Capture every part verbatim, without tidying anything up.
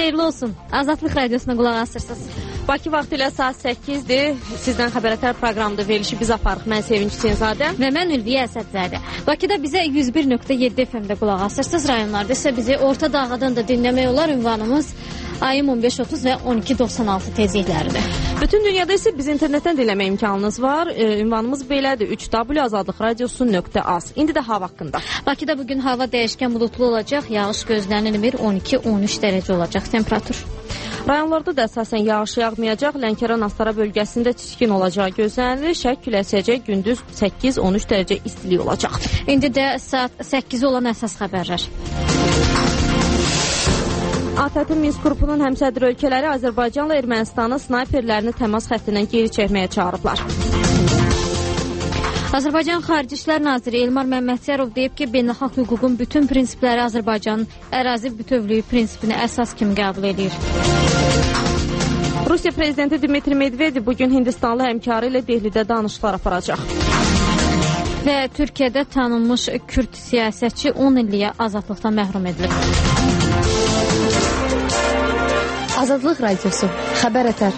xeyirli olsun. Azadlıq Radiosuna qulaq asırsınız. Bakı vaxtı ilə saat səkkizdir. Sizdən xəbərətər proqramda verilişi biz aparıq. Mən Sevinç Hüseynzadə və mən Ülviyə Əsədzadə. Bakıda bizə yüz bir nöqtə yeddi F M-də qulaq asırsınız. Rayonlarda isə bizi Orta Dağıdan da dinləmək olar. Ünvanımız A M on beş otuz və on iki doxsan altı tezlikləridir. Bütün dünyada isə biz internetdən dinləmə imkanınız var. E, ünvanımız belədir: üç w azadlıq radiosu nöqtə az. İndi də hava haqqında. Bakıda bugün hava dəyişkən bulutlu olacaq. Yağış gözlənilir. on iki on üç dərəcə olacaq temperatur. Rayonlarda da əsasən yağış yağmayacaq. Lənkəran-Astara bölgəsində çiskin olacağı gözlənilir. Şərq küləyi əsəcək. Gündüz səkkiz on üç dərəcə istilik olacaq. İndi də saat səkkiz olan əsas xəbərlər. A T T Minsk qrupunun həmsədr ölkələri Azərbaycanla Ermənistanı snayperlərini təmas xəttindən geri çəkməyə çağırıblar. Azərbaycan Xarici İşlər Naziri Elmar Məmmədiyarov deyib ki, beynəlxalq hüququn bütün prinsipləri Azərbaycanın ərazi bütövlüyü prinsipini əsas kimi qəbul edir. Rusiya prezidenti Dmitri Medvedev bugün Hindistanlı həmkarı ilə Dehlidə danışıqlar aparacaq. Və Türkiyədə tanınmış Kürd siyasətçi on illiyə azadlıqdan məhrum edilib. Azadlıq Radiosu, xəbər ətər.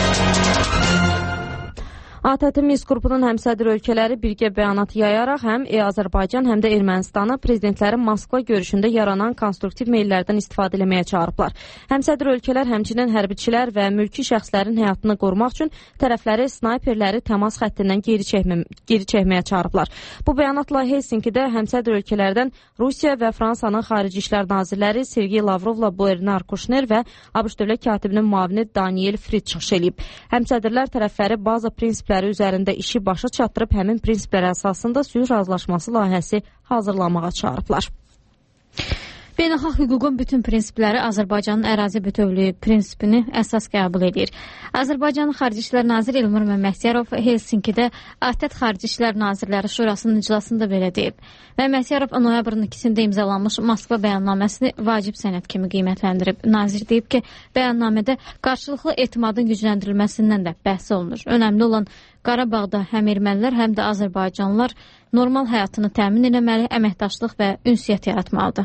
A T T Minsk qrupunun həmsədr ölkələri birgə bəyanat yayaraq həm Azərbaycan, həm də Ermənistanı prezidentlərin Moskva görüşündə yaranan konstruktiv meyllərdən istifadə etməyə çağırıblar. Həmsədr ölkələr həmçinin hərbiçilər və mülki şəxslərin həyatını qorumaq üçün tərəfləri snayperləri təmas xəttindən geri, çəkmə, geri çəkməyə çağırıblar. Bu bəyanatla Helsinkidə həmsədr ölkələrdən Rusiya və Fransanın Xarici İşlər Nazirləri Sergey Lavrovla Bernard Kouchner və ABŞ dövlət katibinin müavini Daniel Fried çıxış edib. Həmsədrlər tərəfləri baza prinsipləri üzərində işi başa çatdırıb həmin prinsiplər əsasında sülh razılaşması layihəsi hazırlamağa çağırıblar. Beynəlxalq hüququn bütün prinsipləri Azərbaycanın ərazi bütövlüyü prinsipini əsas qəbul edir. Azərbaycanın Xarici İşlər Naziri Elmar Məmmədiyarov Helsinkidə A T T Xarici İşlər Nazirləri Şurasının iclasında belə deyib. Məmmədiyarov noyabrın ikisində imzalanmış Moskva bəyannaməsini vacib sənəd kimi qiymətləndirib. Nazir deyib ki, bəyannamədə qarşılıqlı etimadın gücləndirilməsindən də bəhs olunur. Önəmli olan Qarabağda həm ermənilər, həm də Azərbaycanlılar normal həyatını təmin etməli, əməkdaşlıq və ünsiyyət yaratmalıdır.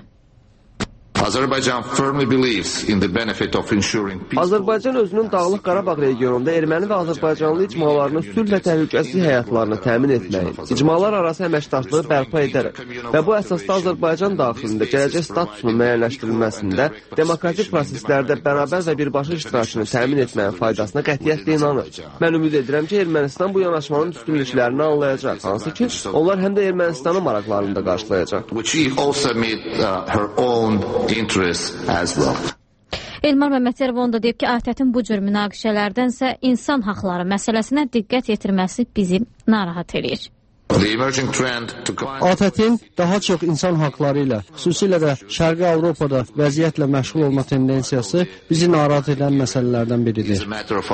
Azərbaycan özünün Dağlıq Qarabağ regionunda erməni və Azərbaycanlı icmalarının sülh və təhlükəsiz həyatlarını təmin etməyi, icmalar arası əməkdaşlığı bərpa edərək və bu əsasda Azərbaycan daxilində gələcək statusunun müəyyənləşdirilməsində demokratik proseslərdə bərabər və birbaşa iştirakını təmin etməyin faydasına qətiyyətlə inanır. Mən ümid edirəm ki, Ermənistan bu yanaşmanın üstünlüklərini anlayacaq, hansı ki, onlar həm də Ermənistanın maraqlarını da qarşılayacaq. Well. Elmar Məmmədiyarov onda deyib ki, A T T-in bu cür münaqişələrdənsə insan haqları məsələsinə diqqət yetirməsi bizi narahat edir. A T T-in daha çox insan haqları ilə, xüsusilə də Şərqi Avropada vəziyyətlə məşğul olma tendensiyası bizi narahat edən məsələlərdən biridir.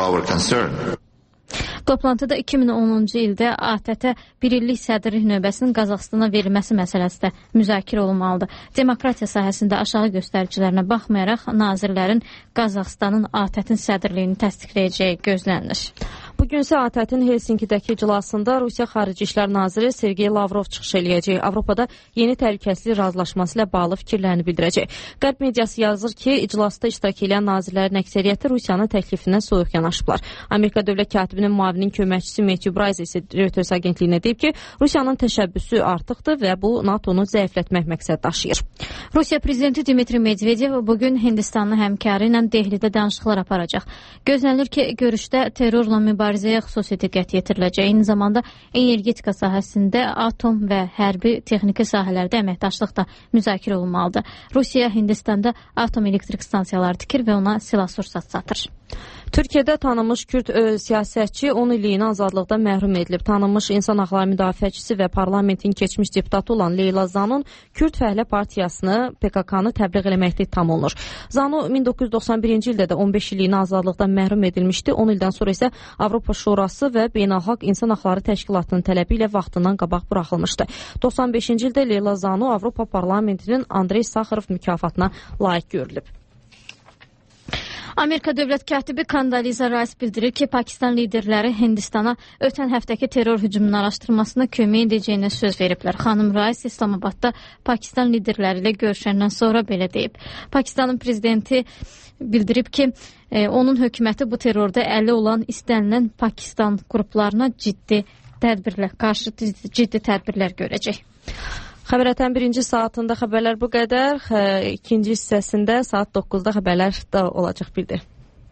Toplantıda iki min onuncu ildə A T T bir illik sədrlik növbəsinin Qazaxstana verilməsi məsələsi də müzakirə olunmalıdır. Demokratiya sahəsində aşağı göstəricilərinə baxmayaraq nazirlərin Qazaxstanın A T T-in sədrliyini təsdiqləyəcəyi gözlənilir. Bugün isə A T T-in Helsinkidəki iclasında Rusiya Xarici İşlər Naziri Sergey Lavrov çıxış eləyəcək. Avropada yeni təhlükəsizlik razılaşması ilə bağlı fikirlərini bildirəcək. Qərb mediası yazır ki, iclasda iştirak edən nazirlərin əksəriyyəti Rusiyanın təklifindən soyuq yanaşıblar. Amerika dövlət katibinin müavinin köməkçisi Matthew Bryce isə Reuters agentliyinə deyib ki, Rusiyanın təşəbbüsü artıqdır və bu NATO-nu zəiflətmək məqsəd daşıyır. Rusiya prezidenti Dmitri Medvedev bugün Hindistanlı həmkarı ilə Dehlidə danışıqlar aparacaq. Gözlənilir ki, görüşdə terrorla mübarizəyə xüsusi diqqət yetiriləcək. Eyni zamanda energetika sahəsində atom və hərbi texniki sahələrdə əməkdaşlıq da müzakirə olunmalıdır. Rusiya Hindistanda atom elektrik stansiyaları tikir və ona silah-sursat satır. Türkiyədə tanınmış Kürd ö, siyasətçi on illiyinə azadlıqdan məhrum edilib. Tanınmış insan haqları müdafiəçisi və parlamentin keçmiş deputatı olan Leyla Zanun Kürd Fəhlə Partiyasını P K K-nı təbliğ eləməkdə ittiham olunur. Zanu min doqquz yüz doxsan birinci ildə də on beş illiyinə azadlıqdan məhrum edilmişdi. on ildən sonra isə Avropa Şurası və Beynəlxalq İnsan Haqları Təşkilatının tələbi ilə vaxtından qabaq buraxılmışdı. doxsan beşinci ildə Leyla Zanu Avropa Parlamentinin Andrey Sakharov mükafatına layiq görülüb. Amerika dövlət katibi Kondoliza Rice bildirir ki, Pakistan liderləri Hindistana ötən həftəki terror hücumunun araşdırmasına kömək edəcəyinə söz veriblər. Xanım Rice İslamabadda Pakistan liderləri ilə görüşəndən sonra belə deyib. Pakistanın prezidenti bildirib ki, e, onun hökuməti bu terrorda əli olan istənilən Pakistan qruplarına ciddi tədbirlər, qarşı ciddi tədbirlər görəcək. Xəbərətən birinci saatında xəbərlər bu qədər. İkinci hissəsində saat doqquzda xəbərlər da olacaq bildir.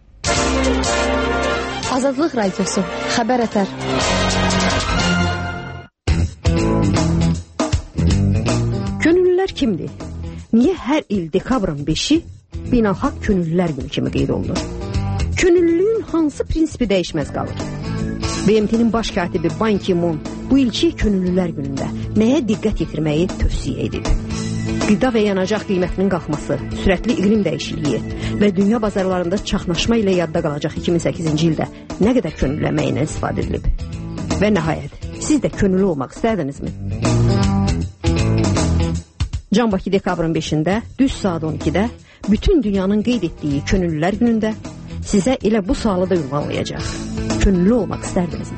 Azadlıq Radiosu, Xəbər Ətər. Könüllülər kimdir? Niyə hər il dekabrın beşi Beynəlxalq Könüllülər Günü kimi qeyd olunur? Könüllülüyün hansı prinsipi dəyişməz qalır? B M T'nin baş katibi Ban Ki-moon bu ilki Könüllülər Günündə nəyə diqqət yetirməyi tövsiyə edib? Qida və yanacaq qiymətinin qalxması, sürətli iqlim dəyişikliyi və dünya bazarlarında çaxnaşma ilə yadda qalacaq iki min səkkizinci ildə nə qədər könüllü əməyindən istifadə edilib? Və nəhayət, siz də könüllü olmaq istərdinizmi? Can Bakı dekabrın beşində, düz saat on ikidə bütün dünyanın qeyd etdiyi Könüllülər Günündə sizə elə bu sualı da ünvanlayacaq. Könüllü olmaq istərdinizmi?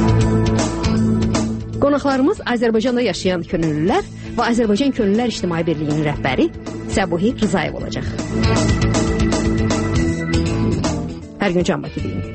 Qonaqlarımız Azərbaycanda yaşayan könüllülər və Azərbaycan Könüllülər İctimai Birliyinin rəhbəri Səbuhi Rızayev olacaq. Hər gün Can Bakı deyin.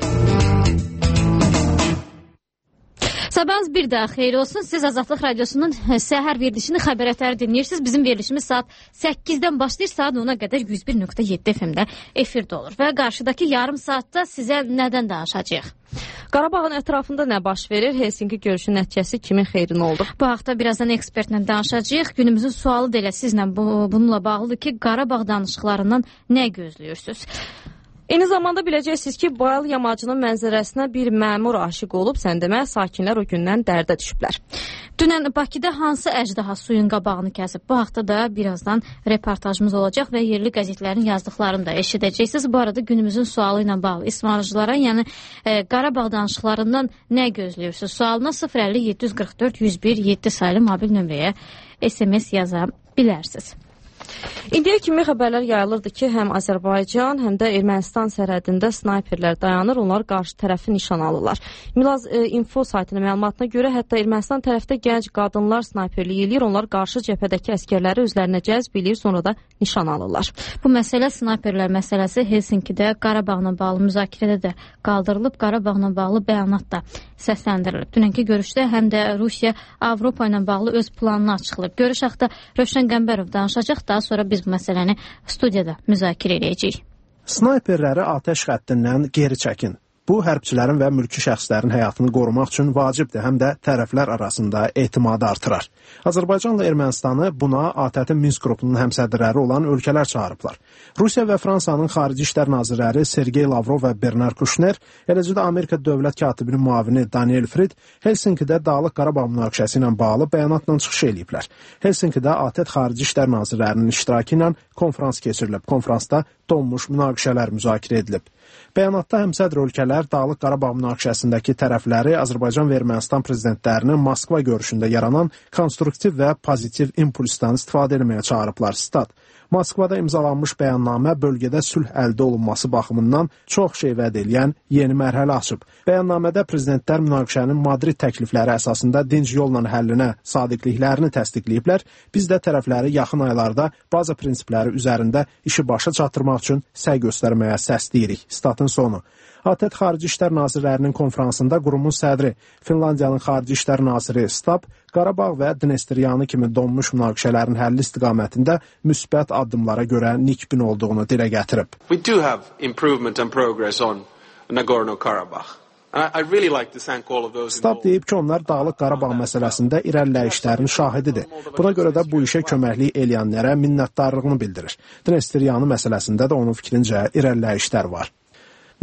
Sabahınız bir daha xeyir olsun. Siz Azadlıq Radiosunun səhər verilişini Xəbər Ətəri dinləyirsiniz. Bizim verilişimiz saat səkkizdən başlayır, saat ona qədər yüz bir nöqtə yeddi F M-də efirdə olur. Və qarşıdakı yarım saatda sizə nədən danışacağıq? Qarabağın ətrafında nə baş verir? Helsinki görüşü nəticəsi kimin xeyrinə oldu? Bu haqda birazdan ekspertlə danışacağıq. Günümüzün sualı da elə sizlə bu, bununla bağlıdır ki, Qarabağ danışıqlarından nə gözləyirsiniz? Eyni zamanda biləcəksiniz ki, Bayıl yamacının mənzərəsinə bir məmur aşiq olub, sən demə, sakinlər o gündən dərdə düşüblər. Dünən Bakıda hansı əjdaha suyun qabağını kəsib? Bu haqda da birazdan reportajımız olacaq və yerli qəzetlərin yazdıqlarını da eşidəcəksiniz. Bu arada günümüzün sualı ilə bağlı İsmailcılara, yəni e, Qarabağ danışıqlarından nə gözləyirsiniz? Sualına sıfır əlli yeddi yüz qırx dörd yüz bir yeddi sayılı mobil nömrəyə S M S yaza bilərsiniz. İndiyə kimi xəbərlər yayılırdı ki, həm Azərbaycan, həm də Ermənistan sərhədində snayperlər dayanır, onlar qarşı tərəfi nişan alırlar. Milaz e, info saytının məlumatına görə hətta Ermənistan tərəfdə gənc qadınlar snayperlik eləyir, onlar qarşı cəbhədəki əskərləri özlərinə cəzb eləyir, sonra da nişan alırlar. Bu məsələ snayperlər məsələsi Helsinkidə Qarabağla bağlı müzakirədə də qaldırılıb, Qarabağla bağlı bəyanat da səsləndirilib. Dünənki görüşdə həm də Rusiya Avropa ilə bağlı öz planını açıqlayıb. Görüş haqda Rövşən Qəmbərov danışacaq, daha sonra biz bu məsələni studiyada müzakirə edəcəyik. Snayperləri atəş xəttindən geri çəkin. Bu, hərbçilərin və mülki şəxslərin həyatını qorumaq üçün vacibdir, həm də tərəflər arasında etimadı artırar. Azərbaycanla Ermənistanı buna A T T Minsk qrupunun həmsədrləri olan ölkələr çağırıblar. Rusiya və Fransanın xarici işlər nazirləri Sergey Lavrov və Bernard Kuşner, eləcə də Amerika dövlət katibinin müavini Daniel Frid Helsinkidə Dağlıq Qarabağ münaqişəsi ilə bağlı bəyanatla çıxış eləyiblər. Helsinkidə A T T xarici işlər nazirlərinin iştirakı ilə konfrans keçirilib. Konfransda donmuş münaqişələr müzakirə edilib. Bəyanatda həmsədr ölkələr Dağlıq Qarabağ münaqişəsindəki tərəfləri Azərbaycan və Ermənistan prezidentlərinin Moskva görüşündə yaranan konstruktiv və pozitiv impulsdan istifadə etməyə çağırıblar. Stat. Moskvada imzalanmış bəyannamə bölgədə sülh əldə olunması baxımından çox şey vəd eləyən yeni mərhələ açıb. Bəyənnamədə prezidentlər münaqişənin Madrid təklifləri əsasında dinc yolla həllinə sadiqliklərini təsdiqləyiblər. Biz də tərəfləri yaxın aylarda baza prinsipləri üzərində işi başa çatdırmaq üçün səy göstərməyə səsləyirik. Statın sonu. A T T Xarici İşlər Nazirlərinin konfransında qurumun sədri, Finlandiyanın Xarici İşlər Naziri Stab, Qarabağ və Dnestryanı kimi donmuş münaqişələrin həlli istiqamətində müsbət addımlara görə nikbin olduğunu dilə gətirib. We do have improvement and progress on Nagorno-Karabakh. Really like Stab deyib ki, onlar Dağlıq Qarabağ məsələsində irəliləyişlərin şahididir. Buna görə də bu işə köməklik eləyənlərə minnətdarlığını bildirir. Dnestryanı məsələsində də onun fikrincə irəliləyişlər var.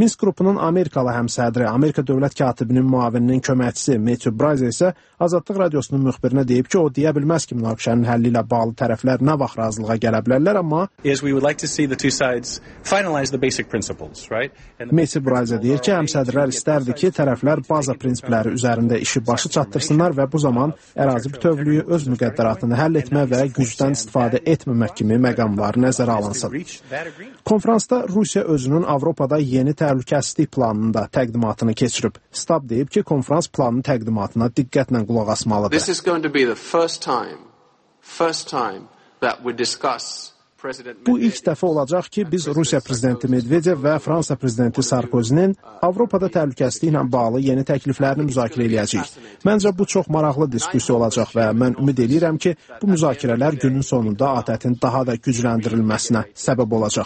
Minsk qrupunun Amerikalı həmsədri, Amerika dövlət katibinin müavininin köməkçisi Matthew Bryce isə Azadlıq radiosunun müxbirinə deyib ki, o deyə bilməz ki, münaqişənin həlli ilə bağlı tərəflər nə vaxt razılığa gələ bilərlər, amma Matthew Bryce deyir ki, həmsədrlər istərdi ki, tərəflər baza prinsipləri üzərində işi başı çatdırsınlar və bu zaman ərazi bütövlüyü, öz müqəddəratını həll etmə və gücdən istifadə etməmək kimi məqamlar nəzərə alınsın. Konferansda Rusiya özünün Avropada yeni təhlükəsizlik planını da təqdimatını keçirib. Stab deyib ki, konferans planının təqdimatına diqqətlə qulaq asmalıdır. This is going to be the first time, first time that we discuss Bu ilk dəfə olacaq ki, biz Rusiya prezidenti Medvedev və Fransa prezidenti Sarkozinin Avropada təhlükəsizliklə bağlı yeni təkliflərini müzakirə edəcəyik. Məncə bu çox maraqlı diskussiya olacaq və mən ümid edirəm ki, bu müzakirələr günün sonunda ATƏT-in daha da gücləndirilməsinə səbəb olacaq.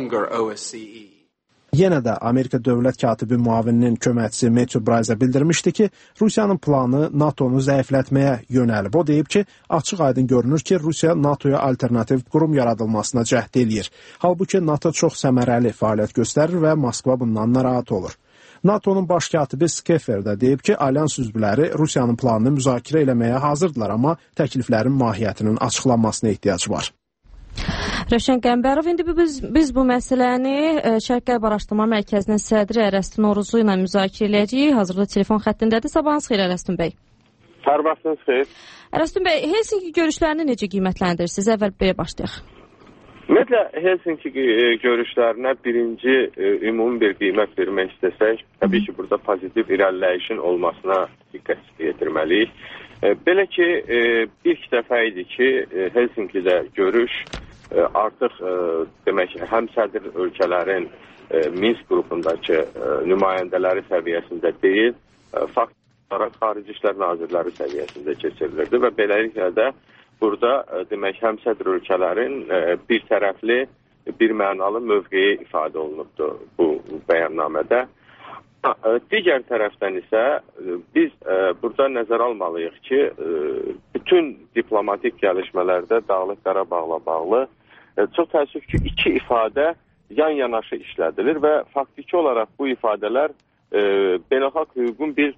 Yenə də Amerika dövlət katibi müavininin köməkçisi Matthew Bryce bildirmişdi ki, Rusiyanın planı NATO'nu zəiflətməyə yönəlib. O deyib ki, açıq aydın görünür ki, Rusiya NATO'ya alternativ qurum yaradılmasına cəhd eləyir. Halbuki NATO çox səmərəli fəaliyyət göstərir və Moskva bundan narahat olur. NATO'nun baş katibi Skeffer də deyib ki, alyans üzvləri Rusiyanın planını müzakirə eləməyə hazırdılar, amma təkliflərin mahiyyətinin açıqlanmasına ehtiyac var. Rövşən Qəmbərov, indi biz, biz bu məsələni Şərq-Qərb Araşdırma Mərkəzinin sədri Ərəstun Oruzu ilə müzakirə edəcəyik. Hazırda telefon xəttindədir. Sabahınız xeyir, Ərəstun bəy. Hər vaxtınız xeyir. Ərəstun bəy, Helsinki görüşlərini necə qiymətləndirirsiniz? Əvvəl belə başlayaq. Ümumiyyətlə, Helsinki görüşlərinə birinci ümumi bir qiymət vermək istəsək, təbii ki, burada pozitiv irəliləyişin olmasına diqqət yetirməliyik. Belə ki, ilk dəfə idi ki, Helsinkidə görüş artıq demək həm sədr ölkələrin Minsk qrupundakı nümayəndələri səviyyəsində deyil, fakt olaraq xarici işlər nazirləri səviyyəsində keçirilirdi və beləliklə də burada demək həm sədr ölkələrin bir tərəfli, bir mənalı mövqeyi ifadə olunubdu bu bəyannamədə. Digər tərəfdən isə biz burada nəzər almalıyıq ki, bütün diplomatik gəlişmələrdə Dağlıq Qarabağla bağlı çox təəssüf ki, iki ifadə yan-yanaşı işlədilir və faktiki olaraq bu ifadələr beynəlxalq hüququn bir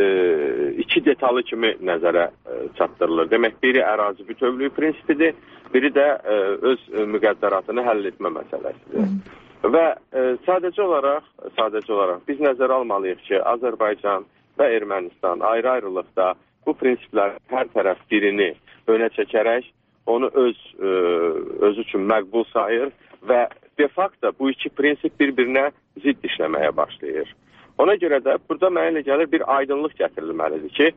iki detalı kimi nəzərə çatdırılır. Demək, biri ərazi bütövlüyü prinsipidir, biri də öz müqəddəratını həll etmə məsələsidir. Və sadəcə olaraq, sadəcə olaraq biz nəzərə almalıyıq ki, Azərbaycan və Ermənistan ayrı-ayrılıqda bu prinsiplər hər tərəf birini önə çəkərək onu öz öz üçün məqbul sayır və de facto bu iki prinsip bir-birinə zidd işləməyə başlayır. Ona görə də burada mənə elə gəlir bir aydınlıq gətirilməlidir ki,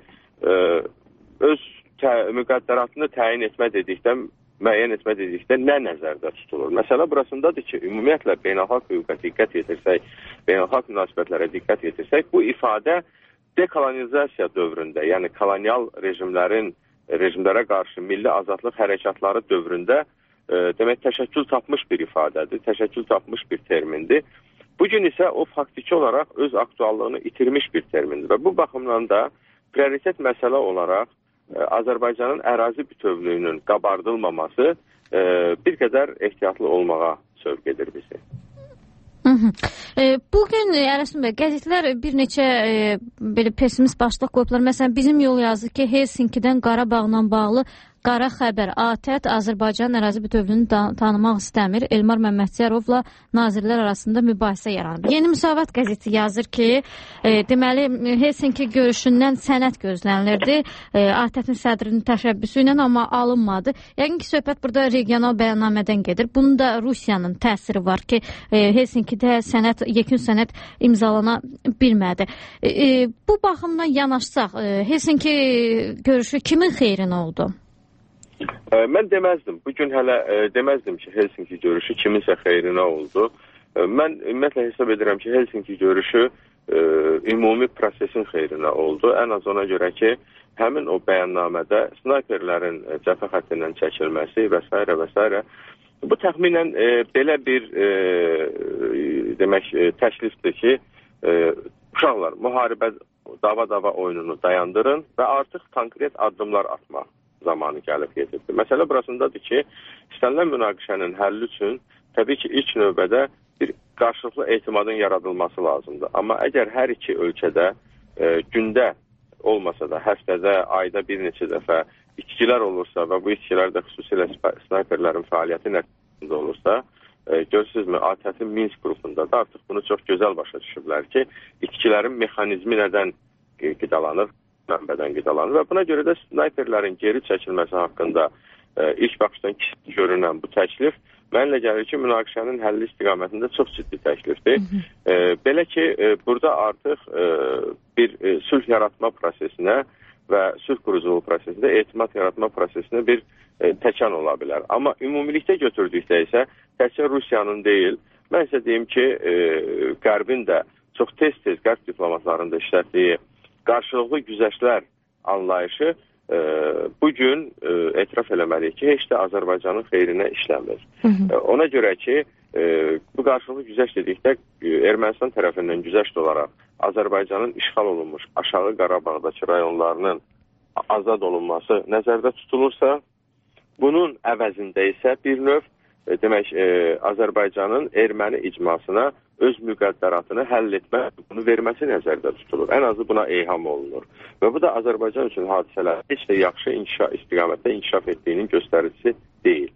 öz müqəddəratını təyin etmə dedikdə, müəyyən etmə dedikdə nə nəzərdə tutulur? Məsələ burasındadır ki, ümumiyyətlə beynəlxalq hüquqa diqqət yetirsək, beynəlxalq münasibətlərə diqqət yetirsək, bu ifadə dekolonizasiya dövründə, yəni kolonial rejimlərin rejimlərə qarşı milli azadlıq hərəkatları dövründə e, demək təşəkkül tapmış bir ifadədir, təşəkkül tapmış bir termindir. Bugün isə o faktiki olaraq öz aktuallığını itirmiş bir termindir və bu baxımdan da prioritet məsələ olaraq e, Azərbaycanın ərazi bütövlüyünün qabardılmaması e, bir qədər ehtiyatlı olmağa sövq edir bizi. Bugün Ərəstun bəy, qəzetlər bir neçə e, belə pessimist başlıq qoyublar. Məsələn, bizim yol yazdı ki, Helsinkidən Qarabağla bağlı qara xəbər. ATƏT Azərbaycan ərazi bütövlüyünü tanımaq istəmir. Elmar Məmmədyarovla nazirlər arasında mübahisə yaranıb. Yeni Müsavat qəzeti yazır ki, e, deməli Helsinki görüşündən sənəd gözlənilirdi. E, ATƏT-in sədrinin təşəbbüsü ilə, amma alınmadı. Yəqin ki, söhbət burada regional bəyannamədən gedir. Bunun da Rusiyanın təsiri var ki, e, Helsinkidə sənəd, yekun sənəd imzalana bilmədi. E, e, bu baxımdan yanaşsaq, e, Helsinki görüşü kimin xeyrinə oldu? Mən deməzdim, bugün hələ e, deməzdim ki, Helsinki görüşü kiminsə xeyrinə oldu. E, mən ümumiyyətlə hesab edirəm ki, Helsinki görüşü e, ümumi prosesin xeyrinə oldu. Ən az ona görə ki, həmin o bəyannamədə snayperlərin cəbhə xəttindən çəkilməsi və s. və s. Bu təxminən e, belə bir e, demək e, təklifdir ki, e, uşaqlar müharibə dava-dava oyununu dayandırın və artıq konkret addımlar atmaq zamanı gəlib getirdi. Məsələ burasındadır ki, istənilən münaqişənin həlli üçün təbii ki, ilk növbədə bir qarşılıqlı etimadın yaradılması lazımdır. Amma əgər hər iki ölkədə e, gündə olmasa da, həftədə, ayda bir neçə dəfə içkilər olursa və bu içkilər də xüsusilə snayperlərin fəaliyyəti nəticəsində olursa, e, görürsünüzmü, ATƏT-in Minsk qrupunda da artıq bunu çox gözəl başa düşüblər ki, içkilərin mexanizmi nədən qidalanır, mənbədən qidalanır və buna görə də snayperlərin geri çəkilməsi haqqında e, ilk baxışdan görünən bu təklif mənlə gəlir ki, münaqişənin həlli istiqamətində çox ciddi təklifdir. E, belə ki, e, burada artıq e, bir e, sülh yaratma prosesinə və sülh quruculuğu prosesində etimad yaratma prosesinə bir e, təkan ola bilər. Amma ümumilikdə götürdükdə isə təkcə Rusiyanın deyil, mən isə deyim ki, e, Qərbin də çox tez-tez qərb diplomatlarının da işlətdiyi qarşılıqlı güzəştlər anlayışı e, bugün e, etiraf eləməliyik ki, heç də Azərbaycanın xeyrinə işləmir. Hı hı. E, ona görə ki, e, bu qarşılıqlı güzəşt dedikdə e, Ermənistan tərəfindən güzəşt olaraq Azərbaycanın işğal olunmuş aşağı Qarabağdakı rayonlarının azad olunması nəzərdə tutulursa, bunun əvəzində isə bir növ e, demək e, Azərbaycanın erməni icmasına öz müqəddəratını həll etmə, bunu verməsi nəzərdə tutulur. Ən azı buna eyham olunur. Və bu da Azərbaycan üçün hadisələr heç də yaxşı inkişaf, istiqamətdə inkişaf etdiyinin göstəricisi deyil.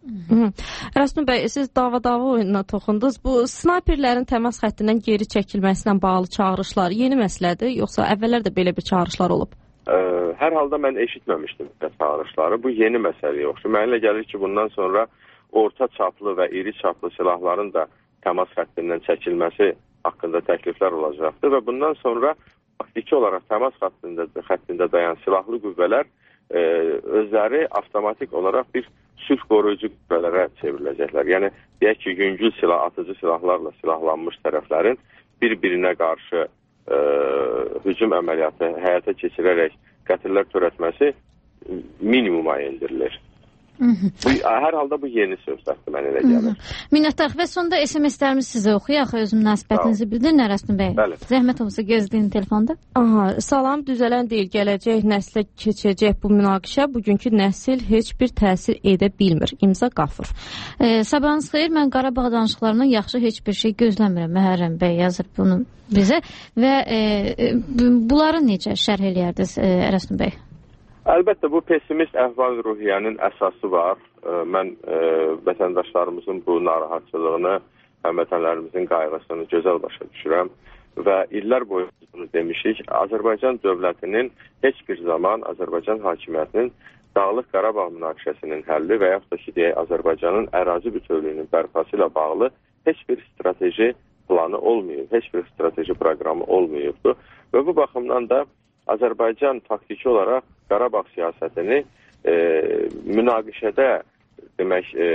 Rəsmi bəy, siz dava-dava oyununa toxundunuz. Bu snayperlərin təmas xəttindən geri çəkilməsinə bağlı çağırışlar yeni məsələdir, yoxsa əvvəllər də belə bir çağırışlar olub? Ə, hər halda mən eşitməmişdim çağırışları. Bu yeni məsələ yoxdur. Mənə gəlir ki, bundan sonra orta çaplı və iri çaplı silahların da təmas xəttindən çəkilməsi haqqında təkliflər olacaqdır və bundan sonra faktiki olaraq təmas xəttində, xəttində dayan silahlı qüvvələr e, özləri avtomatik olaraq bir sülh qoruyucu qüvvələrə çevriləcəklər. Yəni, deyək ki, yüngül silah, atıcı silahlarla silahlanmış tərəflərin bir-birinə qarşı e, hücum əməliyyatı həyata keçirərək qətillər törətməsi minimuma indirilir. Bu, hər halda bu yeni söhbətdir, mən elə gəlir. Minnətdarıq və sonda S M S-lərimiz sizə oxuyaq, öz münasibətinizi bildirin, Rəsmi bəy. Bəli. Zəhmət olsa gözləyin telefonda. Aha, salam, düzələn deyil, gələcək nəslə keçəcək bu münaqişə, bugünkü nəsil heç bir təsir edə bilmir. İmza Qafur. E, sabahınız xeyir, mən Qarabağ danışıqlarından yaxşı heç bir şey gözləmirəm. Məhərrəm bəy yazır bunu bizə və e, bunları necə şərh eləyərdiniz, e, Rəsmi bəy? Əlbəttə, bu pessimist əhval-ruhiyyənin əsası var. Mən e, vətəndaşlarımızın bu narahatçılığını, həmvətənlərimizin qayğısını gözəl başa düşürəm və illər boyu bunu demişik. Azərbaycan dövlətinin heç bir zaman Azərbaycan hakimiyyətinin Dağlıq Qarabağ münaqişəsinin həlli və yaxud da ki, deyək, Azərbaycanın ərazi bütövlüyünün bərpası ilə bağlı heç bir strateji planı olmayıb, heç bir strateji proqramı olmayıbdır və bu baxımdan da Azərbaycan faktiki olaraq Qarabağ siyasətini e, münaqişədə demək e,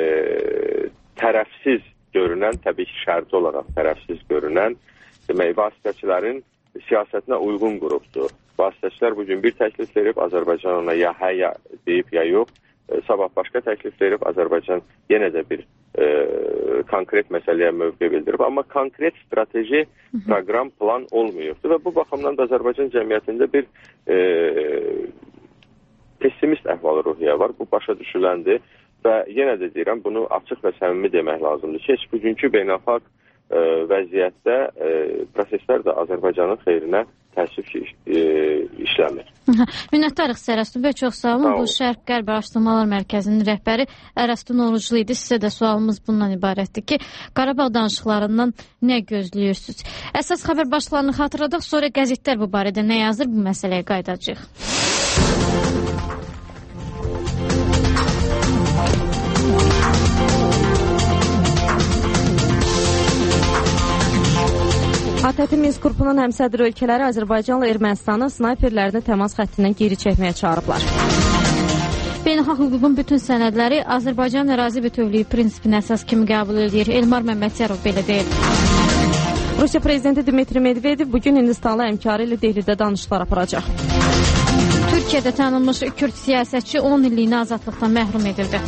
tərəfsiz görünən, təbii ki, şərti olaraq tərəfsiz görünən demək, vasitəçilərin siyasətinə uyğun qrupdur. Vasitəçilər bugün bir təklif verib, Azərbaycan ona ya hə ya deyib ya yox. E, sabah başqa təklif verib, Azərbaycan yenə də bir e, konkret məsələyə mövqe bildirib. Amma konkret strateji proqram, plan olmayıbdır və bu baxımdan da Azərbaycan cəmiyyətində bir e, pessimist əhval-ruhiyyə var. Bu başa düşüləndir və yenə də deyirəm, bunu açıq və səmimi demək lazımdır ki, heç bugünkü beynəlxalq e, vəziyyətdə e, proseslər də Azərbaycanın xeyrinə təəssüf ki, e, işləmir. Minnətdarıq sizə, Ərəstun bəy, çox sağ olun. Sağ olun. Bu Şərq-Qərb Araşdırmalar Mərkəzinin rəhbəri Ərəstun Oruclu idi. Sizə də sualımız bundan ibarətdir ki, Qarabağ danışıqlarından nə gözləyirsiniz? Əsas xəbər başlıqlarını xatırladıq, sonra qəzetlər bu barədə nə yazır, bu məsələyə qayıdacağıq. ATƏT-in Minsk qrupunun həmsədr ölkələri Azərbaycanla Ermənistanı snayperlərini təmas xəttindən geri çəkməyə çağırıblar. Beynəlxalq hüququn bütün sənədləri Azərbaycan ərazi bütövlüyü prinsipini əsas kimi qəbul edir. Elmar Məmmədiyarov belə deyil. Rusiya prezidenti Dmitri Medvedev bugün Hindistanlı həmkarı ilə Dehlidə danışıqlar aparacaq. Türkiyədə tanınmış Kürd siyasətçi on illiyini azadlıqdan məhrum edildi.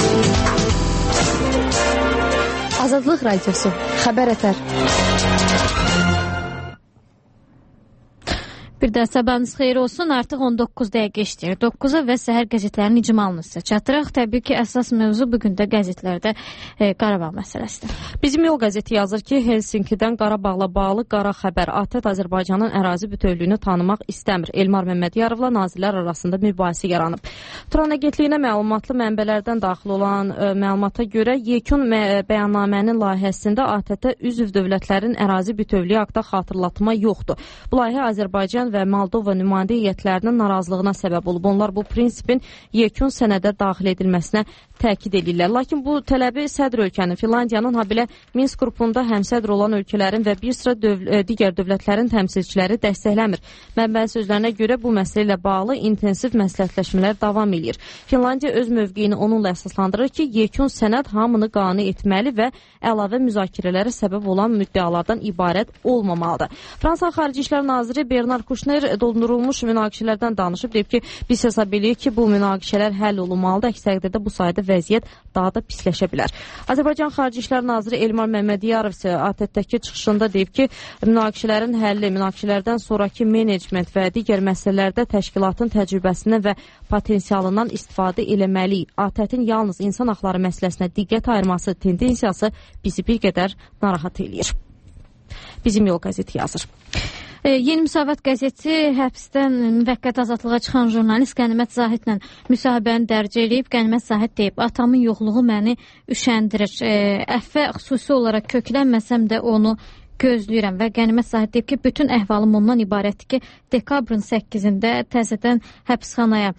Azadlıq radiosu, xəbər ətər. Bir də sabahınız xeyir olsun. Artıq on doqquz dəqiqə işləyir. doqquza və səhər qəzetlərinin icmalını sizə çatdıraq. Təbii ki, əsas mövzu bugün də qəzetlərdə e, Qarabağ məsələsidir. Bizim Yol qəzeti yazır ki, Helsinkidən Qarabağla bağlı qara xəbər. ATƏT Azərbaycanın ərazi bütövlüyünü tanımaq istəmir. Elmar Məmmədiyarovla nazirlər arasında mübahisə yaranıb. Turan agentliyinə məlumatlı mənbələrdən daxil olan e, məlumata görə yekun bəyannamənin layihəsində ATƏT-ə üzv dövlətlərin ərazi bütövlüyü haqqında xatırlatma yoxdur. Bu layihə Azərbaycan və Moldova nümayəndə heyətlərinin narazılığına səbəb olub. Onlar bu prinsipin yekun sənədə daxil edilməsinə təkid edirlər. Lakin bu tələbi sədr ölkənin, Finlandiyanın, habelə Minsk qrupunda həmsədr olan ölkələrin və bir sıra döv digər dövlətlərin təmsilçiləri dəstəkləmir. Mənbənin sözlərinə görə bu məsələ ilə bağlı intensiv məsləhətləşmələr davam edir. Finlandiya öz mövqeyini onunla əsaslandırır ki, yekun sənəd hamını qane etməli və əlavə müzakirələrə səbəb olan müddəalardan ibarət olmamalıdır. Fransa Xarici İşlər Naziri Bernard Kuşner dondurulmuş münaqişələrdən danışıb, deyib ki, biz hesab edirik ki, bu münaqişələr həll olunmalıdır. Əks təqdirdə bu sayədə vəziyyət daha da pisləşə bilər. Azərbaycan Xarici İşlər Naziri Elmar Məmmədiyarov isə ATƏT-dəki çıxışında deyib ki, münaqişələrin həlli, münaqişələrdən sonraki menecment və digər məsələlərdə təşkilatın təcrübəsindən və potensialından istifadə eləməliyik. ATƏT-in yalnız insan haqları məsələsinə diqqət ayırması tendensiyası bizi bir qədər narahat eləyir. Bizim Yol qəzeti yazır. Yeni Müsavat qəzeti həbsdən müvəqqəti azadlığa çıxan jurnalist Qənimət Zahidlə müsahibəni dərc edib. Qənimət Zahid deyib, atamın yoxluğu məni üşəndirir. Əffə xüsusi olaraq köklənməsəm də onu gözləyirəm və Qənimət Zahid deyib ki, bütün əhvalım ondan ibarətdir ki, dekabrın səkkizində təzədən həbsxanaya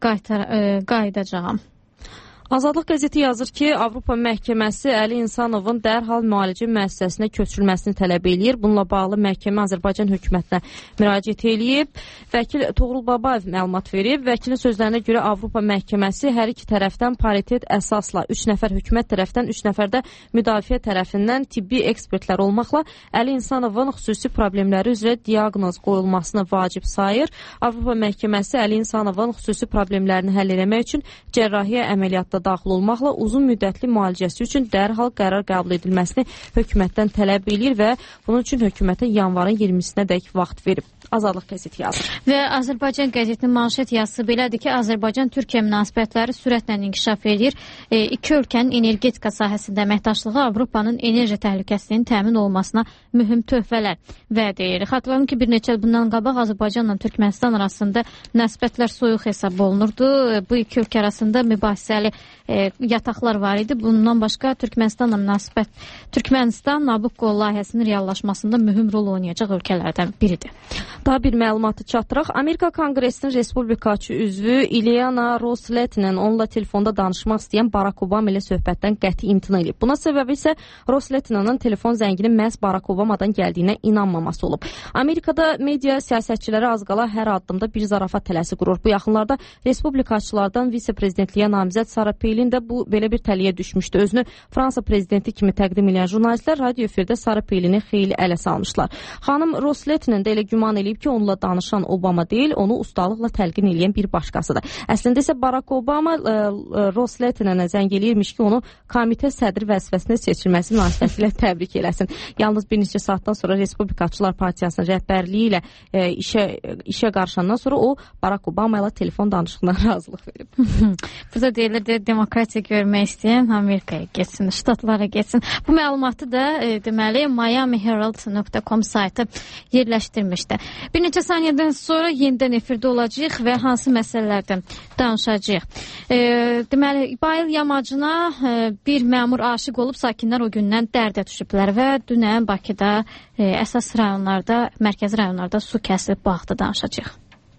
qayıdacağam. Azadlıq qəzeti yazır ki, Avropa məhkəməsi Əli İnsanovun dərhal müalicə müəssisəsinə köçürülməsini tələb eləyir. Bununla bağlı məhkəmə Azərbaycan hökumətinə müraciət eləyib. Vəkil Toğrul Babayev məlumat verib. Vəkilin sözlərinə görə Avropa məhkəməsi hər iki tərəfdən paritet əsasla üç nəfər hökumət tərəfdən, üç nəfər də müdafiə tərəfindən tibbi ekspertlər olmaqla Əli İnsanovun xüsusi problemləri üzrə diaqnoz qoyulmasını vacib sayır. Avropa məhkəməsi Əli İnsanovun xüsusi problemlərini həll etmək üçün cərrahiyyə əməliyyatda daxil olmaqla uzun müddətli müalicəsi üçün dərhal qərar qəbul edilməsini hökumətdən tələb edir və bunun üçün hökumətə yanvarın iyirmisinə dək vaxt verib. Azadlıq qəzeti yazır. Və Azərbaycan qəzetinin manşet yazısı belədir ki, Azərbaycan-Türkiyə münasibətləri sürətlə inkişaf edir. E, iki ölkənin energetika sahəsində əməkdaşlığı Avropanın enerji təhlükəsizliyinin təmin olmasına mühüm töhfələr vəd edir. Xatırlayın ki, bir neçə il bundan qabaq Azərbaycanla Türkmənistan arasında münasibətlər soyuq hesab olunurdu. Bu iki ölkə arasında mübahisəli e, yataqlar var idi. Bundan başqa Türkmənistanla münasibət Türkmənistan Nabucco layihəsinin reallaşmasında mühüm rol oynayacaq ölkələrdən biridir. Daha bir məlumatı çatdıraq. Amerika Konqresinin respublikaçı üzvü İlyana Rosletinin onunla telefonda danışmaq istəyən Barack Obama ilə söhbətdən qəti imtina edib. Buna səbəbi isə Rosletinanın telefon zənginin məhz Barack Obamadan gəldiyinə inanmaması olub. Amerikada media siyasətçiləri az qala hər addımda bir zarafat tələsi qurur. Bu yaxınlarda respublikaçılardan vitse-prezidentliyə namizəd Sarah Palin də bu belə bir təliyə düşmüşdü. Özünü Fransa prezidenti kimi təqdim edən jurnalistlər radio efirdə Sarah Palin'i xeyli ələ salmışlar. Xanım Rosletinin də elə güman eləyib ki, onunla danışan Obama deyil, onu ustalıqla təlqin eləyən bir başqasıdır. Əslində isə Barack Obama e, e, Rosletinə zəng eləyirmiş ki, onu komitə sədri vəzifəsinə seçilməsi münasibətilə təbrik eləsin. Yalnız bir neçə saatdan sonra Respublikaçılar Partiyasının rəhbərliyi ilə e, işə, işə qarşılandan sonra o Barack Obama ilə telefon danışığına razılıq verib. Burada deyilir de, demokratiya görmək istəyən Amerikaya getsin, ştatlara getsin. Bu məlumatı da e, deməli Miami Herald nöqtə com saytı yerləşdirmişdi. Bir neçə saniyədən sonra yenidən efirdə olacaq və hansı məsələlərdən danışacağıq. E, deməli, Bayıl yamacına e, bir məmur aşiq olub, sakinlər o gündən dərdə düşüblər və dünən Bakıda e, əsas rayonlarda, mərkəzi rayonlarda su kəsilib, bu haqda danışacağıq.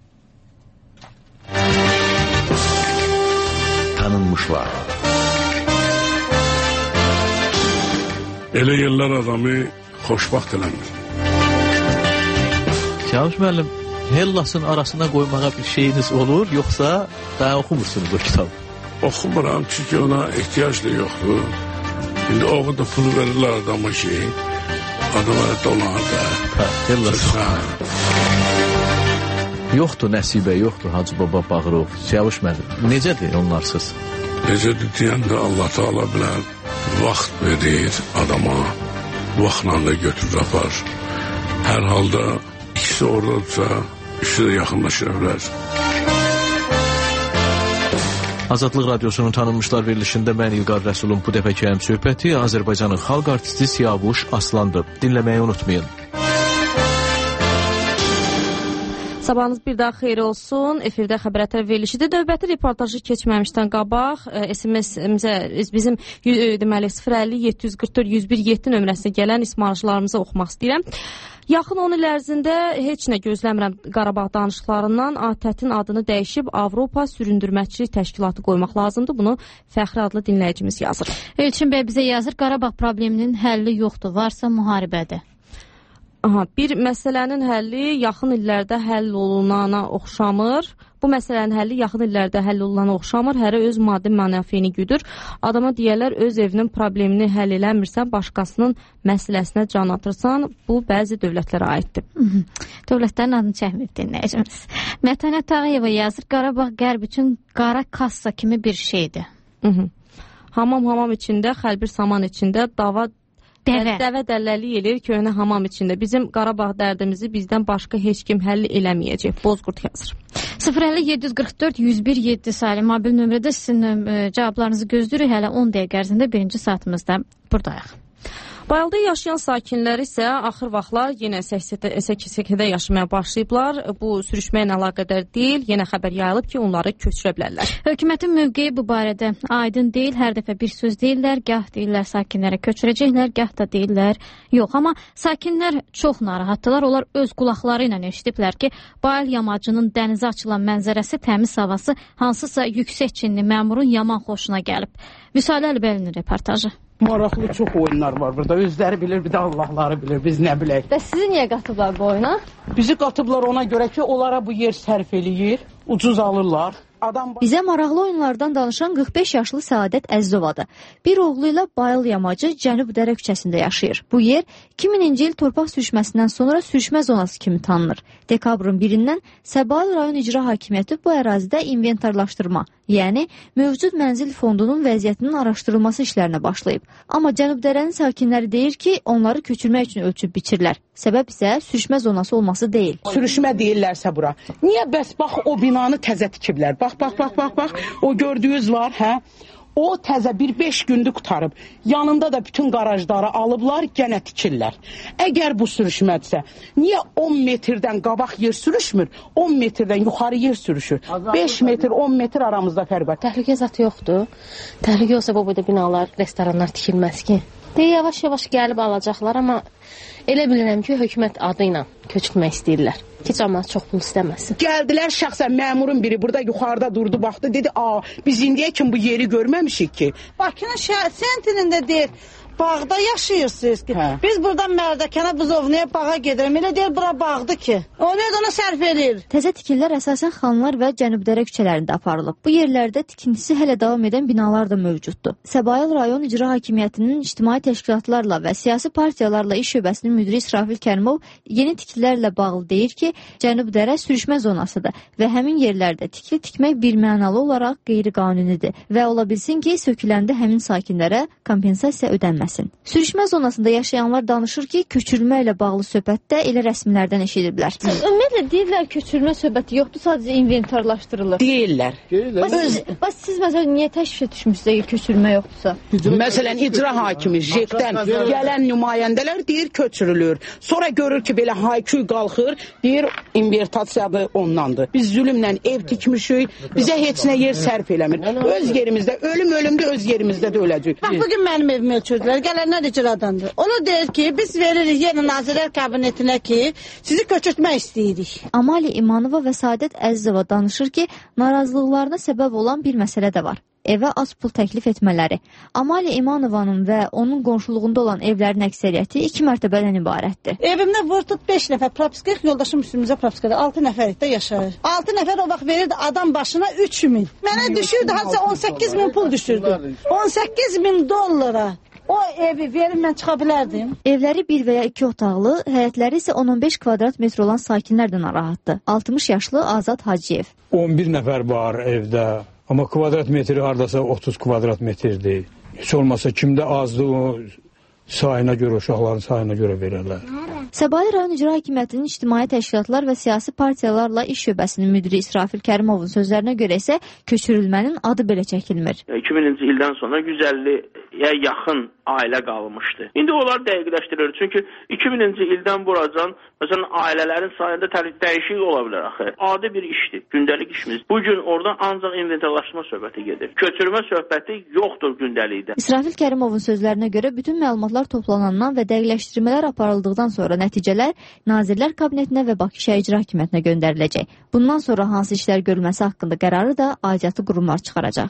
Tanınmışlar. Elə yerlər adamı xoşbaxt eləmir. Çavuş müəllim, Hellasın arasına qoymağa bir şeyiniz olur, yoxsa daha oxumursunuz o kitabı? Oxumuram, çünki ona ehtiyac da yoxdur. İndi o da pulu verirlər adama ki, adama dolar da. Ha, Hellas. Yoxdur Nəsibə, yoxdur Hacı Baba Bağırov. Çavuş müəllim, necədir onlarsız? Necədir deyəndə Allah Taala bilər, vaxt verir adama, vaxtla da götürür apar. Hər halda ikisi oradadırsa, üstə də yaxınlaşa bilər. Azadlıq Radiosunun tanınmışlar verilişində mən İlqar Rəsulun bu dəfəki həm söhbəti Azərbaycanın xalq artisti Siyavuş Aslandı. Dinləməyi unutmayın. Sabahınız bir daha xeyir olsun. Efirdə xəbərətər verilişidir. Növbəti reportajı keçməmişdən qabaq S M S-imizə bizim deməli sıfır əlli yeddi yüz qırx dörd yüz bir yeddi nömrəsinə gələn ismarışlarımızı oxumaq istəyirəm. Yaxın on il ərzində heç nə gözləmirəm Qarabağ danışıqlarından A T Ə-tin adını dəyişib Avropa Süründürməçilik Təşkilatı qoymaq lazımdır. Bunu Fəxri adlı dinləyicimiz yazır. Elçin bəy bizə yazır, Qarabağ probleminin həlli yoxdur, varsa müharibədir. Aha, bir məsələnin həlli yaxın illərdə həll olunana oxşamır. Bu məsələnin həlli yaxın illərdə həll olunana oxşamır. Hərə öz maddi mənafeyini güdür. Adama deyərlər, öz evinin problemini həll eləmirsən, başqasının məsələsinə can atırsan. Bu bəzi dövlətlərə aiddir. Dövlətlərin adını çəkməyib dinləyicimiz. Mətanət Tağıyeva yazır, Qarabağ qərb üçün qara kassa kimi bir şeydir. Hı -hı. Hamam hamam içində, xəlbir saman içində, dava Dəvə. Dəvə dəlləlik eləyir köhnə hamam içində. Bizim Qarabağ dərdimizi bizdən başqa heç kim həll eləməyəcək. Bozqurt yazır. sıfır əlli yeddi yüz qırx dörd yüz bir yeddi sayılı mobil nömrədə sizin ə, cavablarınızı gözləyirik. Hələ on dəqiqə ərzində birinci saatımızda buradayıq. Bayılda yaşayan sakinlər isə axır vaxtlar yenə səkkidə yaşamaya başlayıblar. Bu sürüşmə ilə əlaqədar deyil. Yenə xəbər yayılıb ki, onları köçürə bilərlər. Hökumətin mövqeyi bu barədə aydın deyil. Hər dəfə bir söz deyirlər, gah deyirlər sakinlərə köçürəcəklər, gah da deyirlər yox. Amma sakinlər çox narahatdılar. Onlar öz qulaqları ilə eşidiblər ki, Bayıl yamacının dənizə açılan mənzərəsi, təmiz havası hansısa yüksək çinli məmurun yaman xoşuna gəlib. Vüsalə Əlibəlinin reportajı. Maraqlı çox oyunlar var burada. Özləri bilir, bir də Allahları bilir. Biz nə bilək. Və sizi niyə qatıblar bu oyuna? Bizi qatıblar ona görə ki, onlara bu yer sərf eləyir, ucuz alırlar. Adam... Bizə maraqlı oyunlardan danışan qırx beş yaşlı Səadət Əzizovadır. Bir oğlu ilə Bayıl yamacı Cənub Dərə küçəsində yaşayır. Bu yer iki minci il torpaq sürüşməsindən sonra sürüşmə zonası kimi tanınır. Dekabrın birindən Səbail rayon icra hakimiyyəti bu ərazidə inventarlaşdırma, yəni mövcud mənzil fondunun vəziyyətinin araşdırılması işlərinə başlayıb. Amma Cənub Dərənin sakinləri deyir ki, onları köçürmək üçün ölçüb biçirlər. Səbəb isə sürüşmə zonası olması deyil. Sürüşmə deyirlərsə bura. Niyə bəs bax o binanı təzə tikiblər? Bax, bax, bax, bax, bax. O gördüyünüz var, hə? O təzə bir beş gündür qutarıb. Yanında da bütün qarajları alıblar, gənə tikirlər. Əgər bu sürüşmədirsə, niyə on metrdən qabaq yer sürüşmür, on metrdən yuxarı yer sürüşür? beş metr, on metr aramızda fərq var. Təhlükə zat yoxdur. Təhlükə olsa bu boyda binalar, restoranlar tikilməz ki. Deyə yavaş-yavaş gəlib alacaqlar, amma elə bilirəm ki, hökumət adı ilə köçürmək istəyirlər. Ki, cəmaət çox pul istəməsin. Gəldilər şəxsən məmurun biri burada yuxarıda durdu, baxdı, dedi, aa, biz indiyə kimi bu yeri görməmişik ki. Bakının şəhər sentrində deyir, bağda yaşayırsınız ki. Hə. Biz buradan Mərdəkana, Buzovnaya bağa gedirəm. Elə deyir, bura bağdır ki. O nə də ona sərf edir. Təzə tikillər əsasən Xanlar və Cənubdərə küçələrində aparılıb. Bu yerlərdə tikintisi hələ davam edən binalar da mövcuddur. Səbail rayon icra hakimiyyətinin ictimai təşkilatlarla və siyasi partiyalarla iş şöbəsinin müdiri İsrafil Kərimov yeni tikililərlə bağlı deyir ki, Cənubdərə sürüşmə zonasıdır və həmin yerlərdə tikili tikmək birmənalı olaraq qeyri-qanunidir və ola bilsin ki, söküləndə həmin sakinlərə kompensasiya ödənməz. Sürüşmə zonasında yaşayanlar danışır ki, köçürülmə ilə bağlı söhbətdə elə rəsmilərdən eşidiblər. Ümumiyyətlə deyirlər köçürülmə söhbəti yoxdur, sadəcə inventarlaşdırılır. Deyirlər. Bəs, bəs siz məsələn niyə təşvişə düşmüsünüz ki, köçürülmə yoxdursa? Məsələn, icra hakimi Jekdən gələn nümayəndələr deyir köçürülür. Sonra görür ki, belə hayküy qalxır, deyir invertasiyadır ondandır. Biz zülmlə ev tikmişik, bizə heç nə yer sərf eləmir. Öz yerimizdə, ölüm ölümdə öz yerimizdə də öləcək. Bax, bugün mənim evimi ölçürdülər. Gələnlər icradandır. Ona deyir ki, biz veririk yenə Nazirlər Kabinetinə ki, sizi köçürtmək istəyirik. Amali İmanova və Səadət Əzizova danışır ki, narazılıqlarına səbəb olan bir məsələ də var. Evə az pul təklif etmələri. Amali İmanovanın və onun qonşuluğunda olan evlərin əksəriyyəti iki mərtəbədən ibarətdir. Evimdə vurtut beş nəfər propiska, yoldaşım üstümüzə propiskada altı nəfərlikdə yaşayır. altı nəfər o vaxt verirdi adam başına üç min. Mənə düşürdü, hadisa on səkkiz min pul düşürdü. on səkkiz min dollara. O evi verim mən çıxa bilərdim. Evləri bir və ya iki otaqlı, həyətləri isə on on beş kvadrat metr olan sakinlər də narahatdır. altmış yaşlı Azad Hacıyev. on bir nəfər var evdə. Amma kvadrat metri hardasa otuz kvadrat metrdir. Heç olmasa kimdə azdır o sayına görə, uşaqların sayına görə verirlər. Səbail rayon icra hakimiyyətinin ictimai təşkilatlar və siyasi partiyalarla iş şöbəsinin müdiri İsrafil Kərimovun sözlərinə görə isə köçürülmənin adı belə çəkilmir. iki mininci ildən sonra yüz əlliyə yaxın ailə qalmışdı. İndi onlar dəqiqləşdirilir. Çünki iki mininci ildən buracan məsələn ailələrin sayında dəyişiklik ola bilər axı. Adi bir işdir, gündəlik işimiz. Bu gün orada ancaq inventarlaşma söhbəti gedir. Köçürmə söhbəti yoxdur gündəlikdə. İsrafil Kərimovun sözlərinə görə bütün məlumatlar toplanandan və dəqiqləşdirmələr aparıldıqdan sonra nəticələr Nazirlər Kabinetinə və Bakı Şəhər İcra Hakimiyyətinə göndəriləcək. Bundan sonra hansı işlər görülməsi haqqında qərarı da aidiyyatı qurumlar çıxaracaq.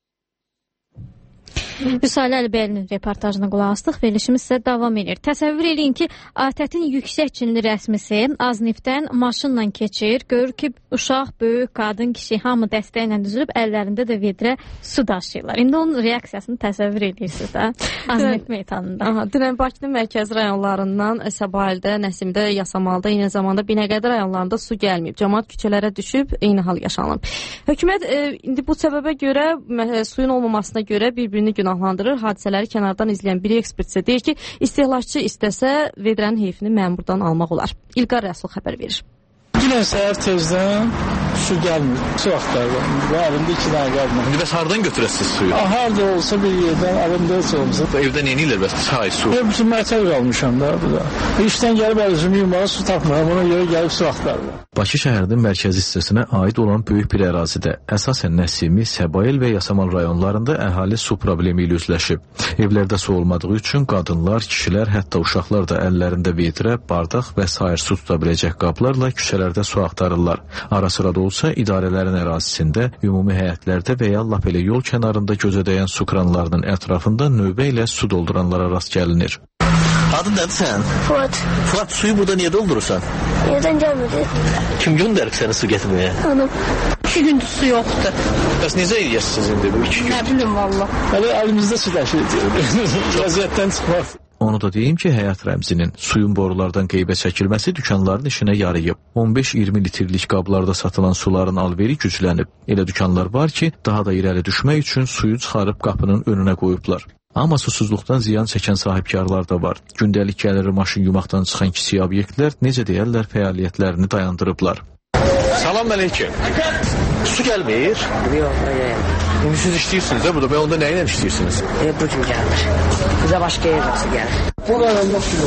Vüsalə Əlibəyəlinin reportajına qulaq asdıq. Verilişimiz isə davam edir. Təsəvvür edin ki, ATƏT-in yüksək çinli rəsmisi az neftdən maşınla keçir. Görür ki, uşaq, böyük, qadın, kişi hamı dəstəklə düzülüb, əllərində də vedrə su daşıyırlar. İndi onun reaksiyasını təsəvvür edirsiniz də az neft meydanında. Aha, dünən Bakının mərkəzi rayonlarından Səbaildə, Nəsimdə, Yasamalda, eyni zamanda Binəqədi rayonlarında su gəlməyib. Cəmaət küçələrə düşüb, eyni hal yaşanıb. Hökumət e, indi bu səbəbə görə, suyun olmamasına görə bir-birini günahlandırır. Hadisələri kənardan izləyən bir ekspert isə deyir ki, istehlakçı istəsə vedrənin heyfini məmurdan almaq olar. İlqar Rəsul xəbər verir. Dünən səhər tezdən su gəlmir. Su axtardım. Bu əlimdə iki dənə gəlmir. İndi bəs hardan götürəsiniz suyu? Harada olsa bir yerdən, əlimdə heç olmasa. Evdə neynirlər bəs çay, su? Ev bütün mətəl qalmışam da burada. İşdən gəlib əl-üzümü yumağa su tapmıram. Ona görə gəlib su axtardım. Bakı şəhərinin mərkəzi hissəsinə aid olan böyük bir ərazidə, əsasən Nəsimi, Səbail və Yasamal rayonlarında əhali su problemi ilə üzləşib. Evlərdə su olmadığı üçün qadınlar, kişilər, hətta uşaqlar da əllərində vedrə, bardaq və sair su tuta biləcək qablarla küçələrdə su axtarırlar. Ara sırada olsa idarələrin ərazisində, ümumi həyətlərdə və ya lap elə yol kənarında gözə dəyən su kranlarının ətrafında növbə ilə su dolduranlara rast gəlinir. Adın nədir sən? Fuat. Fuat, suyu burada niyə doldurursan? Yerdən gəlmədi. Kim göndərib səni su gətirməyə? Anam. İki gündür su yoxdur. Bəs necə edirsiniz indi bu iki gün? Nə bilim valla. Hələ əlimizdə su daşıyır. Vəziyyətdən çıxmaz. Onu da deyim ki, həyat rəmzinin suyun borulardan qeybə çəkilməsi dükanların işinə yarayıb. on beş iyirmi litrlik qablarda satılan suların alveri güclənib. Elə dükanlar var ki, daha da irəli düşmək üçün suyu çıxarıb qapının önünə qoyublar. Amma susuzluqdan ziyan çəkən sahibkarlar da var. Gündəlik gəliri maşın yumaqdan çıxan kiçik obyektlər necə deyərlər fəaliyyətlərini dayandırıblar. Salam əleyküm. Su gəlmir? Yox, hayır. İndi siz işləyirsiniz də burada. Ben onda nə ilə işləyirsiniz? E, bu gün gəlir. Bizə başqa yerdə su gəlir. Bu qədər yox su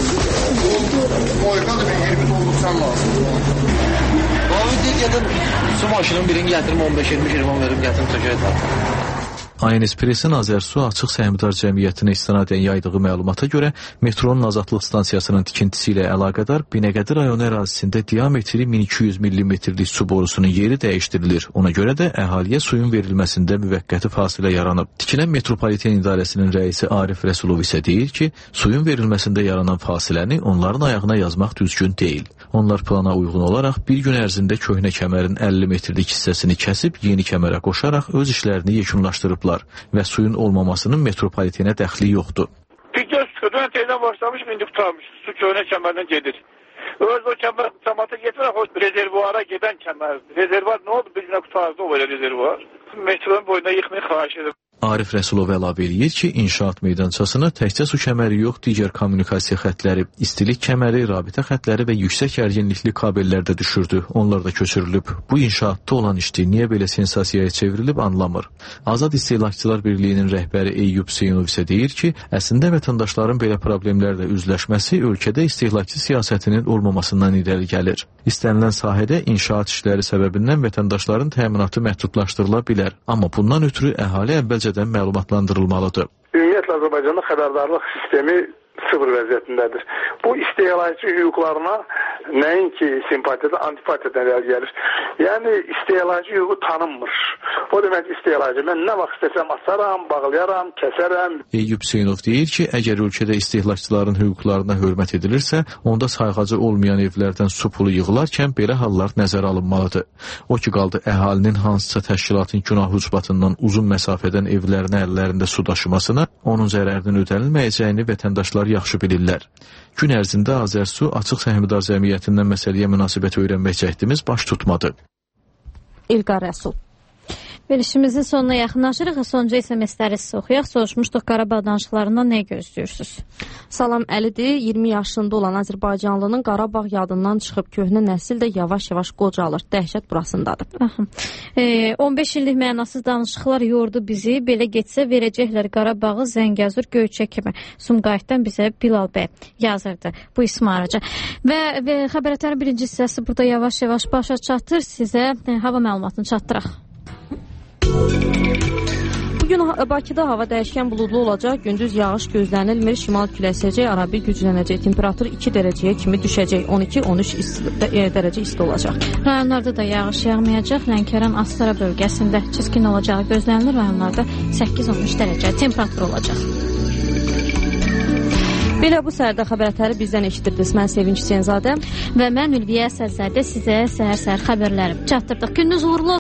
Boyqadır bir yer bir doldursan lazım. Abi deyil gedim su maşının birini gətirim on beş iyirmi iyirmi verim gətirim tökəyət. A N S Press-in Azərsu Açıq Səhmdar Cəmiyyətinə istinadən yaydığı məlumata görə metronun Azadlıq stansiyasının tikintisi ilə əlaqədar Binəqədi rayonu ərazisində diametri min iki yüz millimetrlik su borusunun yeri dəyişdirilir. Ona görə də əhaliyə suyun verilməsində müvəqqəti fasilə yaranıb. Tikilən metropoliten idarəsinin rəisi Arif Rəsulov isə deyir ki, suyun verilməsində yaranan fasiləni onların ayağına yazmaq düzgün deyil. Onlar plana uyğun olaraq bir gün ərzində köhnə kəmərin əlli metrlik hissəsini kəsib yeni kəmərə qoşaraq öz işlərini yekunlaşdırıblar və suyun olmamasının metropolitenə dəxli yoxdur. Bir göz köhnə teydən başlamış, indi tutarmış. Su köhnə kəmərdən gedir. Öz o kəmər cəmaata getirək, o rezervuara gedən kəmər. Rezervuar nə oldu? Bir günə qutardı o belə rezervuar. Metronun boyunda yıxmayı xahiş edir. Arif Rəsulov əlavə eləyir ki, inşaat meydançasına təkcə su kəməri yox, digər kommunikasiya xətləri, istilik kəməri, rabitə xətləri və yüksək gərginlikli kabellər də düşürdü. Onlar da köçürülüb. Bu inşaatda olan işdir. Niyə belə sensasiyaya çevrilib anlamır. Azad İstehlakçılar Birliyinin rəhbəri Eyyub Hüseynov isə deyir ki, əslində vətəndaşların belə problemlərlə üzləşməsi ölkədə istehlakçı siyasətinin olmamasından irəli gəlir. İstənilən sahədə inşaat işləri səbəbindən vətəndaşların təminatı məhdudlaşdırıla bilər. Amma bundan ötürü əhali əvvəlcədən məlumatlandırılmalıdır. Ümumiyyətlə Azərbaycanda xəbərdarlıq sistemi sıfır vəziyyətindədir. Bu istehlakçı hüquqlarına nəinki simpatiyada, antipatiyadan irəli gəlir. Yəni istehlakçı hüququ tanınmır. O demək istehlakçı. Mən nə vaxt istəsəm asaram, bağlayaram, kəsərəm. Eyyub Hüseynov deyir ki, əgər ölkədə istehlakçıların hüquqlarına hörmət edilirsə, onda sayğacı olmayan evlərdən su pulu yığılarkən belə hallar nəzərə alınmalıdır. O ki qaldı əhalinin hansısa təşkilatın günah ucbatından uzun məsafədən evlərinə əllərində su daşımasına, onun zərərinin ödənilməyəcəyini vətəndaşlar yaxşı bilirlər. Gün ərzində Azərsu Açıq Səhmdar Cəmiyyətindən məsələyə münasibət öyrənmək cəhdimiz baş tutmadı. İlqar Rəsul. Verilişimizin sonuna yaxınlaşırıq. Sonuncu S M S-ləri sizə oxuyaq. Soruşmuşduq Qarabağ danışıqlarından nə gözləyirsiniz? Salam Əlidir. iyirmi yaşında olan Azərbaycanlının Qarabağ yadından çıxıb, köhnə nəsil də yavaş-yavaş qocalır. Dəhşət burasındadır. E, on beş illik mənasız danışıqlar yordu bizi. Belə getsə verəcəklər Qarabağı Zəngəzur, Göyçə kimi. Sumqayıtdan bizə Bilal bəy yazırdı bu ismarıca. Və, və xəbərlərin birinci hissəsi burada yavaş-yavaş başa çatır. Sizə e, hava məlumatını çatdıraq. Bugün Bakıda hava dəyişkən buludlu olacaq, gündüz yağış gözlənilmir, şimal küləyi əsəcək, arabir güclənəcək, temperatur iki dərəcəyə kimi düşəcək, on iki on üç dərəcə isti olacaq. Rayonlarda da yağış yağmayacaq, Lənkəran Astara bölgəsində çiskin olacağı gözlənilir, rayonlarda səkkiz on üç dərəcə temperatur olacaq. Belə bu səhərdə xəbərləri bizdən eşitirdiniz. Mən Sevinç Hüseynzadə və mən Ülviyə Əsədzadə sizə səhər-səhər xəbərləri çatdırdıq. Gününüz uğurlu olsun.